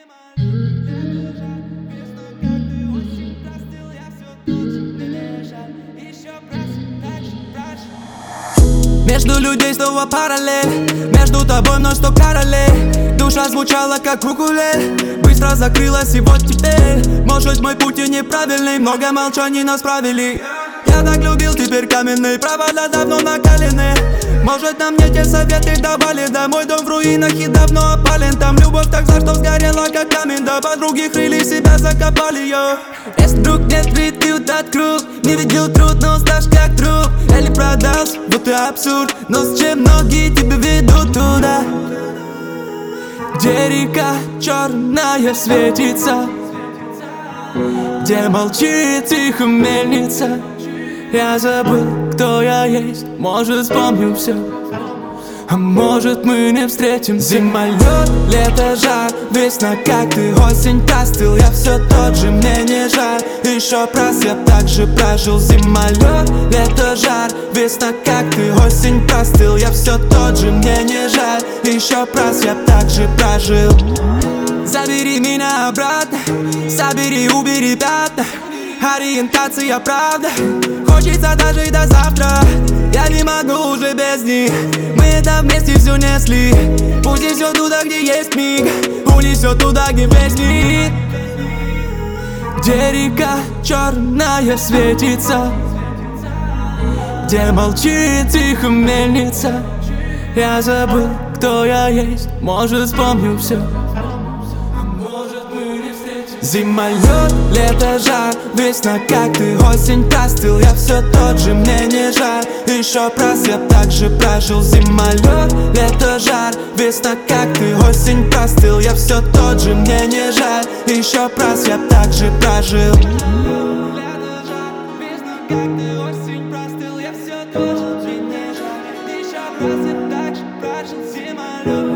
Между людей снова параллель, между тобой вновь 100 королей. Душа звучала как укулеле, быстро закрылась и вот теперь. Может мой путь и неправильный, много молчаний нас правили. Я так любил, теперь каменные провода давно накалены. Может нам не те советы давали, да мой дом в руинах и давно опален. Там любовь так зла, что сгорела как камень, да подруги крыли себя, закопали ее. Если вдруг нет, видел тот круг, не видел труд, но стаж как друг. Или продался, вот и абсурд, но с чем ноги тебя ведут туда, где река черная светится, где молчит тихо мельница. Я забыл, кто я есть, может вспомню все, а может мы не встретим. Зима, лед, лето, жар, весна, как ты, осень, простыл. Я все тот же, мне не жаль, еще раз я так же прожил. Зима, лед, лето, жар, весна, как ты, осень, простыл. Я все тот же, мне не жаль, еще раз я так же прожил. Забери меня обратно, собери, убери пятна. Ориентация правда, хочется дожить до завтра. Я не могу уже без них, мы это вместе все несли. Пусть несет туда, где есть миг, унесет туда, где весь мир, где река черная светится, где молчит тихо мельница. Я забыл, кто я есть, может вспомню все. Зима, лед, лето, жар, весна, как ты, осень, простыл. Я все тот же, мне не жаль, еще раз я так же прожил. Зима, лед, лето, жар, весна, как ты, осень, простыл. Я все тот же, мне не жаль, еще раз я так же прожил. Лето, жар, весна, как ты, осень, простыл. Я все тот же, мне не жаль, еще раз я так же прожил. Зима, лед.